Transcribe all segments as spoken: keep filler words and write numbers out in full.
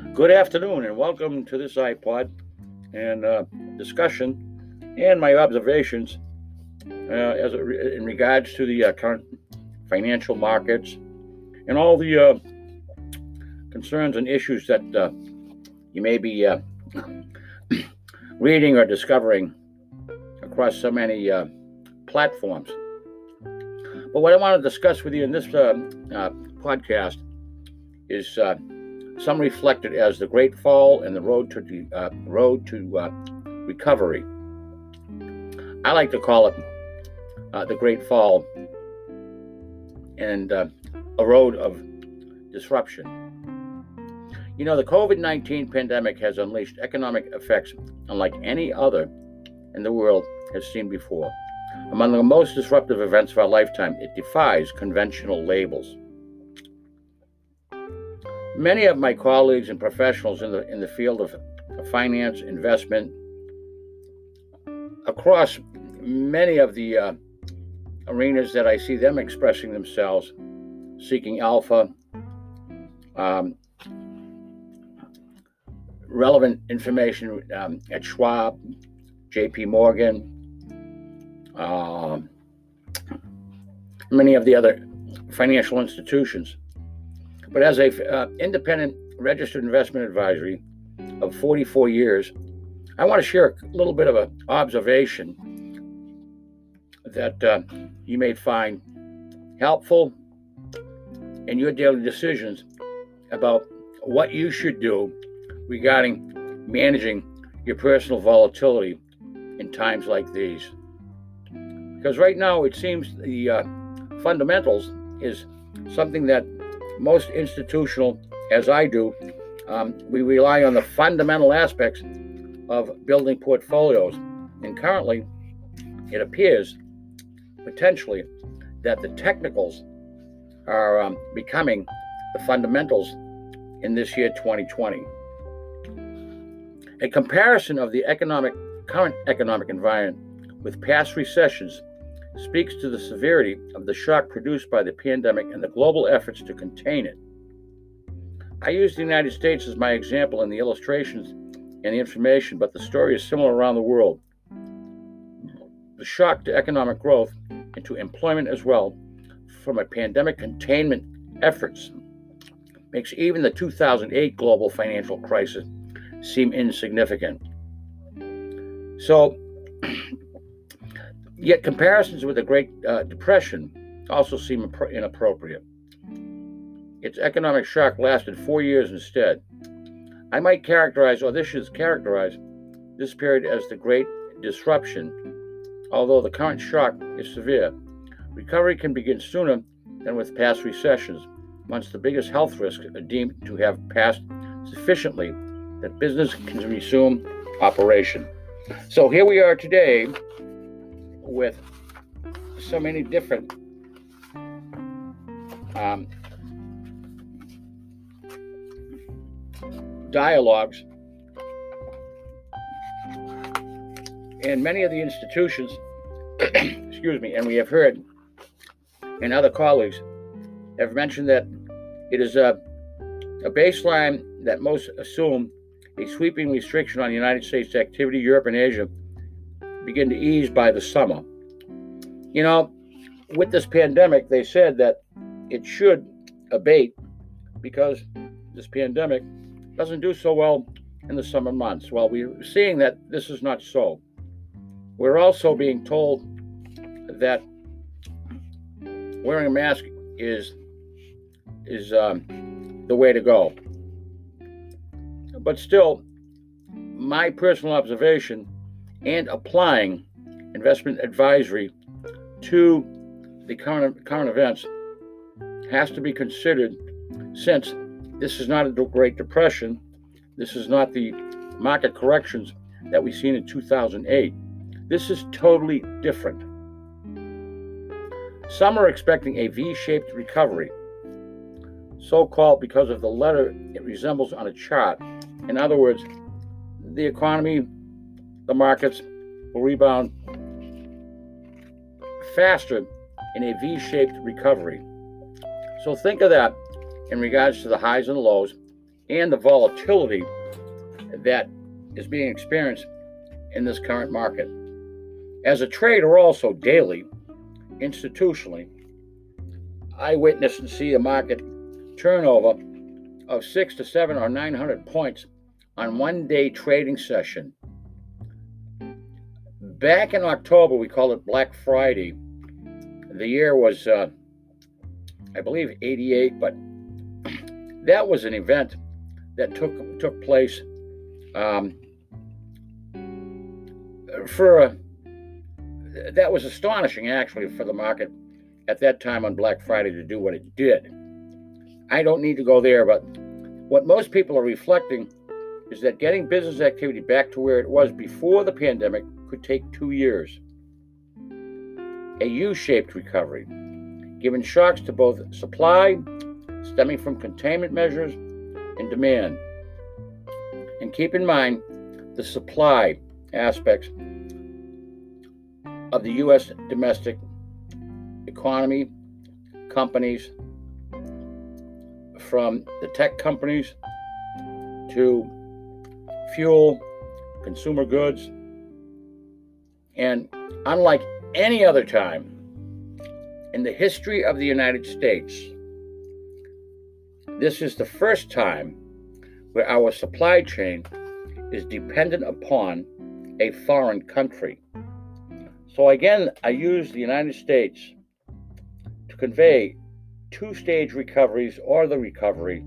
Good afternoon, and welcome to this iPod and uh, discussion and my observations uh, as it, in regards to the uh, current financial markets and all the uh, concerns and issues that uh, you may be uh, reading or discovering across so many uh, platforms. But what I want to discuss with you in this uh, uh, podcast is uh, some reflected as the Great Fall and the road to the uh, road to uh, recovery. I like to call it uh, the Great Fall and uh, a road of disruption. You know, the covid nineteen pandemic has unleashed economic effects unlike any other in the world has seen before. Among the most disruptive events of our lifetime, it defies conventional labels. Many of my colleagues and professionals in the in the field of finance, investment, across many of the uh, arenas that I see them expressing themselves, seeking alpha, um, relevant information um, at Schwab, J P Morgan, uh, many of the other financial institutions. But as an uh, independent registered investment advisory of forty-four years, I want to share a little bit of an observation that uh, you may find helpful in your daily decisions about what you should do regarding managing your personal volatility in times like these. Because right now it seems the uh, fundamentals is something that most institutional, as I do, um, we rely on the fundamental aspects of building portfolios. And currently, it appears potentially that the technicals are um, becoming the fundamentals in this year twenty twenty. A comparison of the economic current economic environment with past recessions speaks to the severity of the shock produced by the pandemic and the global efforts to contain it. I use the United States as my example in the illustrations and the information, but the story is similar around the world. The shock to economic growth and to employment as well from a pandemic containment efforts makes even the two thousand eight global financial crisis seem insignificant. So, Yet comparisons with the Great uh, Depression also seem impro- inappropriate. Its economic shock lasted four years instead. I might characterize, or this should characterize, this period as the Great Disruption. Although the current shock is severe, recovery can begin sooner than with past recessions, once the biggest health risks are deemed to have passed sufficiently that business can resume operation. So here we are today, with so many different um, dialogues, and many of the institutions, excuse me, and we have heard, and other colleagues have mentioned that it is a, a baseline that most assume a sweeping restriction on the United States activity, Europe and Asia begin to ease by the summer. You know, with this pandemic, they said that it should abate because this pandemic doesn't do so well in the summer months. Well, we're seeing that this is not so. We're also being told that wearing a mask is is um, the way to go. But still, my personal observation and applying investment advisory to the current current events has to be considered, since this is not a Great Depression, this is not the market corrections that we've seen in two thousand eight. This is totally different. Some are expecting a V-shaped recovery, so-called because of the letter it resembles on a chart. In other words, the economy, the markets will rebound faster in a V-shaped recovery. So think of that in regards to the highs and lows and the volatility that is being experienced in this current market. As a trader also daily, institutionally, I witness and see a market turnover of six to seven or nine hundred points on one day trading session. Back in October, we called it Black Friday. The year was, uh, I believe, eighty-eight, but that was an event that took took place um, for a, that was astonishing, actually, for the market at that time on Black Friday to do what it did. I don't need to go there, but what most people are reflecting is that getting business activity back to where it was before the pandemic could take two years. A U-shaped recovery, given shocks to both supply, stemming from containment measures, and demand. And keep in mind the supply aspects of the U S domestic economy, companies, from the tech companies to fuel, consumer goods, and unlike any other time in the history of the United States, this is the first time where our supply chain is dependent upon a foreign country. So again, I use the United States to convey two-stage recoveries or the recovery.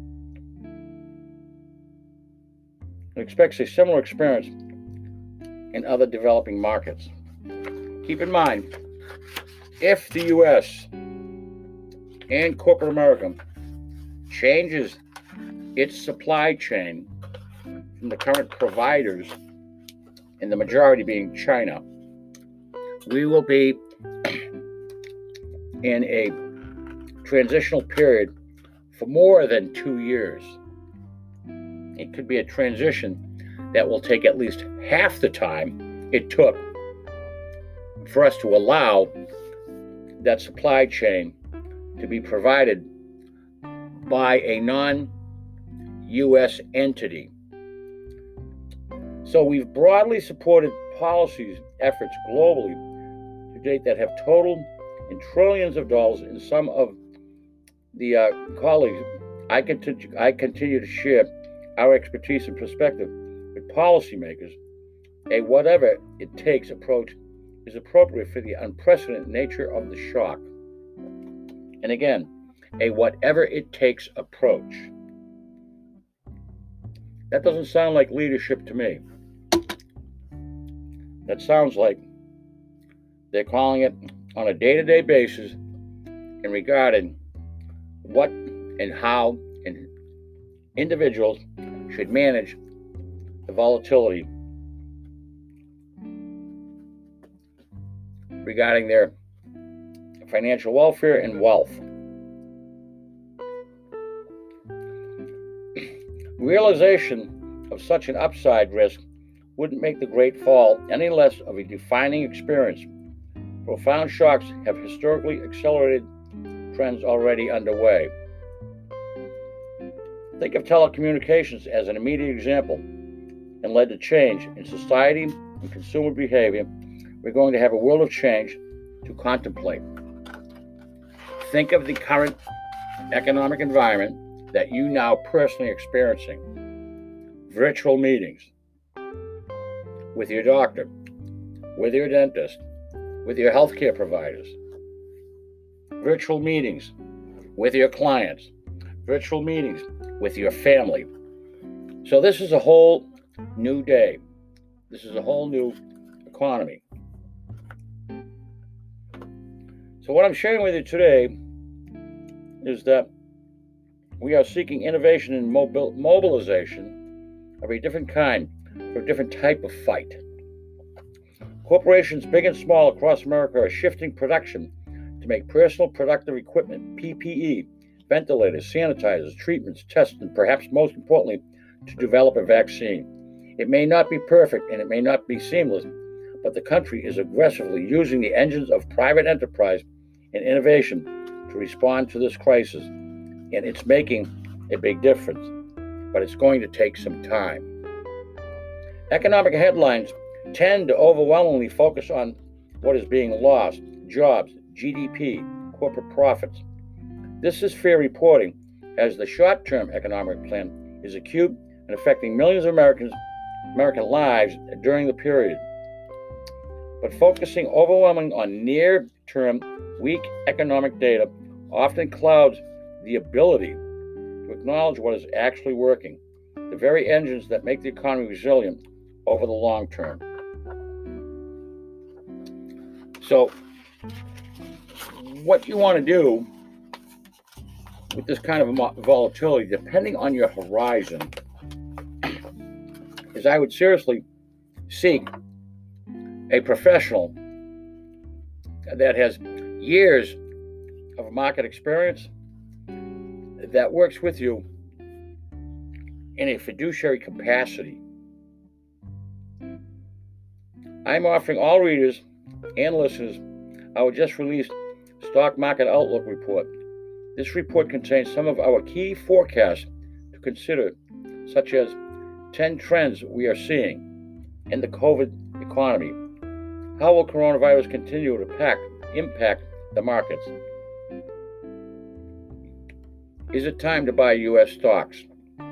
It expects a similar experience in other developing markets. Keep in mind, if the U S and corporate America changes its supply chain from the current providers, and the majority being China, we will be in a transitional period for more than two years. It could be a transition that will take at least half the time it took for us to allow that supply chain to be provided by a non-U S entity. So we've broadly supported policies efforts globally to date that have totaled in trillions of dollars. In some of the uh, colleagues, I continue, I continue to share our expertise and perspective with policymakers. A whatever it takes approach is appropriate for the unprecedented nature of the shock. And again, a whatever it takes approach. That doesn't sound like leadership to me. That sounds like they're calling it on a day-to-day basis and regarding what and how and individuals should manage the volatility regarding their financial welfare and wealth. Realization of such an upside risk wouldn't make the Great Fall any less of a defining experience. Profound shocks have historically accelerated trends already underway. Think of telecommunications as an immediate example and led to change in society and consumer behavior. We're going to have a world of change to contemplate. Think of the current economic environment that you now personally experiencing. Virtual meetings with your doctor, with your dentist, with your healthcare providers. Virtual meetings with your clients. Virtual meetings with your family. So this is a whole new day. This is a whole new economy. So what I'm sharing with you today is that we are seeking innovation and mobil- mobilization of a different kind for a different type of fight. Corporations big and small across America are shifting production to make personal protective equipment, P P E, ventilators, sanitizers, treatments, tests, and perhaps most importantly, to develop a vaccine. It may not be perfect and it may not be seamless, but the country is aggressively using the engines of private enterprise and innovation to respond to this crisis, and it's making a big difference. but it's going to take some time. Economic headlines tend to overwhelmingly focus on what is being lost: jobs, G D P, corporate profits. This is fair reporting, as the short-term economic plan is acute and affecting millions of Americans, American lives during the period. But focusing overwhelmingly on near-term weak economic data often clouds the ability to acknowledge what is actually working, the very engines that make the economy resilient over the long term. So, what you want to do with this kind of volatility, depending on your horizon, is I would seriously seek a professional that has years of market experience, that works with you in a fiduciary capacity. I'm offering all readers and listeners our just released Stock Market Outlook report. This report contains some of our key forecasts to consider, such as ten trends we are seeing in the COVID economy. How will coronavirus continue to impact, impact the markets? Is it time to buy U S stocks?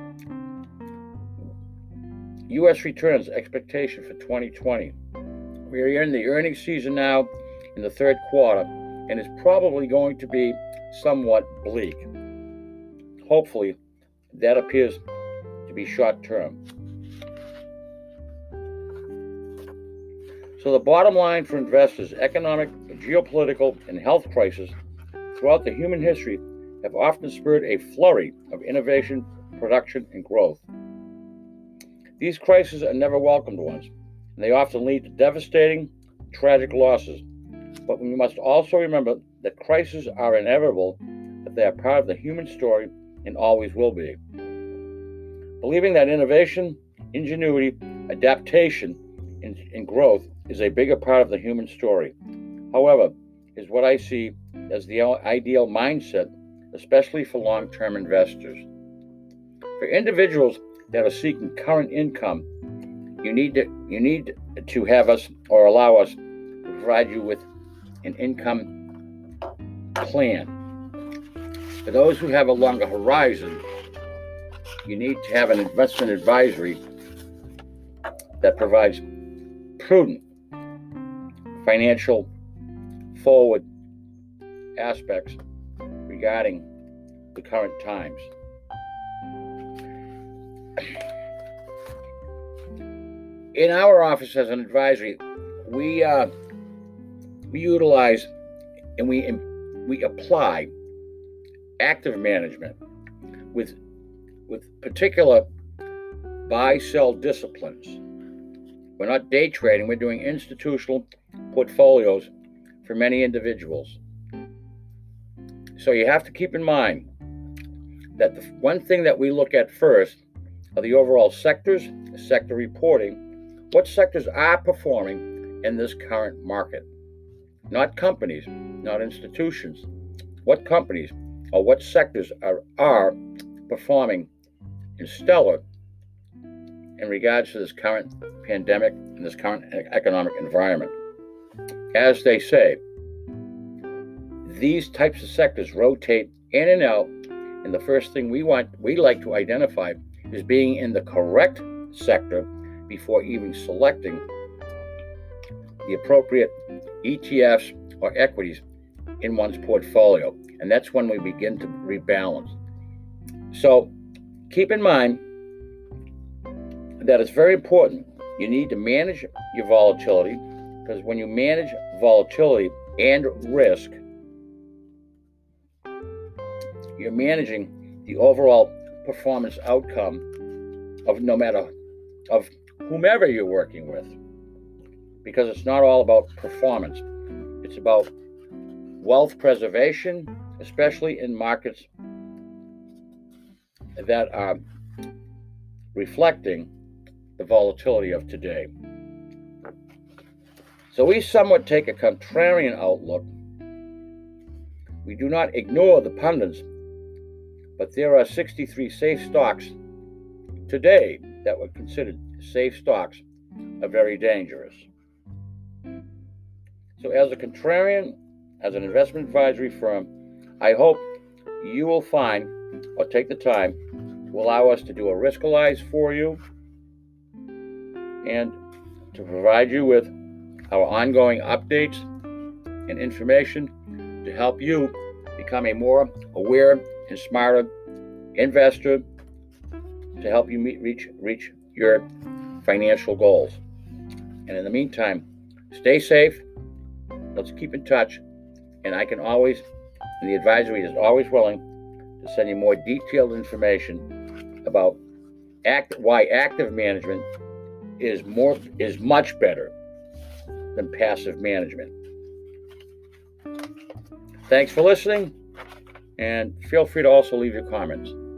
U S returns expectation for twenty twenty. We are in the earnings season now in the third quarter, and it's probably going to be somewhat bleak. Hopefully, that appears to be short term. So the bottom line for investors: economic, geopolitical, and health crises throughout the human history have often spurred a flurry of innovation, production, and growth. These crises are never welcomed ones, and they often lead to devastating, tragic losses. But we must also remember that crises are inevitable, that they are part of the human story and always will be. Believing that innovation, ingenuity, adaptation, and, and growth is a bigger part of the human story, however, is what I see as the ideal mindset, especially for long-term investors. For individuals that are seeking current income, you need to you need to have us or allow us to provide you with an income plan. For those who have a longer horizon, you need to have an investment advisory that provides prudent financial forward aspects regarding the current times. In our office as an advisory, we uh, we utilize and we we apply active management with with particular buy-sell disciplines. We're not day trading, we're doing institutional portfolios for many individuals. So you have to keep in mind that the one thing that we look at first are the overall sectors, sector reporting, what sectors are performing in this current market. Not companies, not institutions. What companies or what sectors are, are performing in stellar in regards to this current pandemic and this current economic environment. As they say, these types of sectors rotate in and out, and the first thing we want, we like to identify is being in the correct sector before even selecting the appropriate E T Fs or equities in one's portfolio. And that's when we begin to rebalance. So keep in mind that it's very important. You need to manage your volatility, because when you manage volatility and risk, you're managing the overall performance outcome of no matter of whomever you're working with, because it's not all about performance. It's about wealth preservation, especially in markets that are reflecting the volatility of today. So we somewhat take a contrarian outlook. We do not ignore the pundits, but there are sixty-three safe stocks today that were considered safe stocks are very dangerous. So as a contrarian, as an investment advisory firm, I hope you will find or take the time to allow us to do a riskalyze for you and to provide you with our ongoing updates and information to help you become a more aware and smarter investor to help you meet, reach, reach your financial goals. And in the meantime, stay safe. Let's keep in touch. And I can always, and the advisory is always willing to send you more detailed information about act, why active management is more is much better than passive management. Thanks for listening, and feel free to also leave your comments.